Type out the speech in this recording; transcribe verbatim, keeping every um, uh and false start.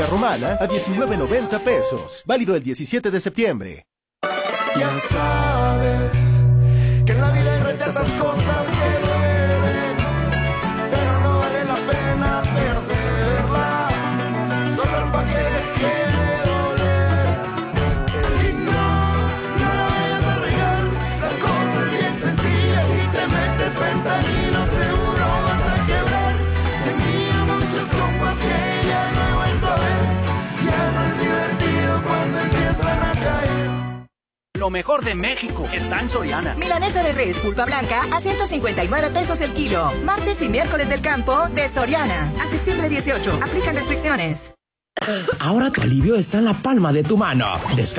romana a diecinueve noventa pesos. Válido el diecisiete de septiembre. Ya sabes que en la vida hay tantas cosas que duelen, pero no vale la pena perderla, solo para que deje de doler. Y no, no la vayas a regar, la cosa es bien sencilla, si te metes fentanilo seguro vas a quebrar. Tenía muchos compas que ya no he vuelto a ver, ya no es divertido cuando empiezan a caer. Lo mejor de México está en Soriana. Milanesa de res pulpa blanca a ciento cincuenta y nueve pesos el kilo. Martes y miércoles del campo de Soriana. A septiembre dieciocho. Aplican restricciones. Ahora tu alivio está en la palma de tu mano. Descarga